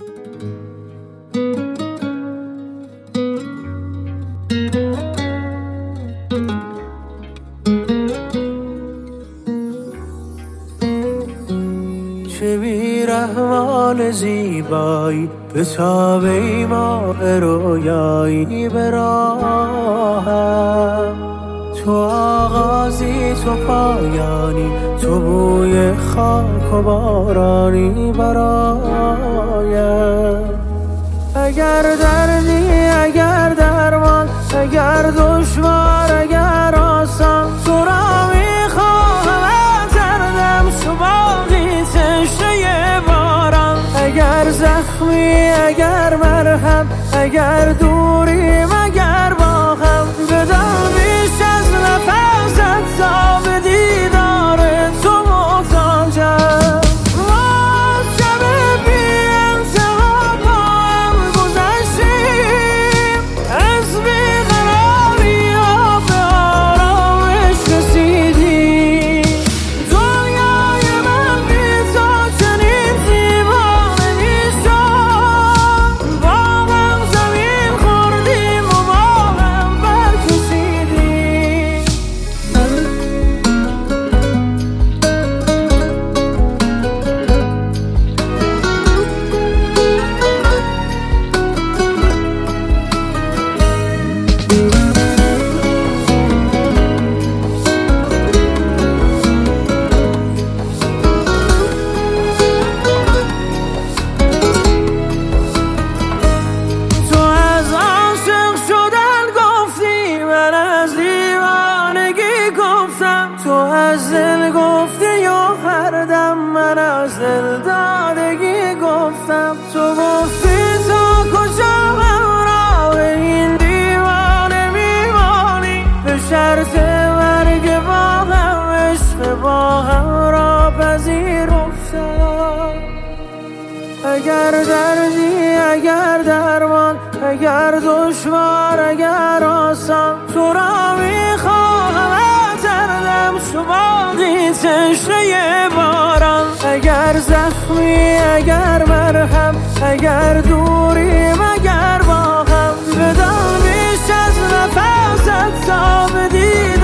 چه بی‌رحمان زیبایی به تاب ماه رویایی به راهم، تو آغازی تو پایانی، تو بوی خاک و بارانی برایم. اگر دردی اگر درمان، اگر دشوار اگر آسان، تو را میخواهم دردم چو باقی تشنه باران. اگر زخمی اگر مرهم، اگر دوریم اگر با هم، بدان بیش از نفست تا به دیدار تو محتاجم. تو از دل گفتی و هر دم من از دل دادگی گفتم. تو گفتی تا کجا همراه این دیوانه میمانی، به شرط مرگ با هم عشق با هم را پذیرفتم. اگر دردی اگر درمان، اگر دشوار اگر آسان، تو را میخواهم دردم چو باقی تشنه باران. اگر زخمی اگر مرهم، اگر دوریم اگر با هم، بدان بیش از نفست تا به دیدار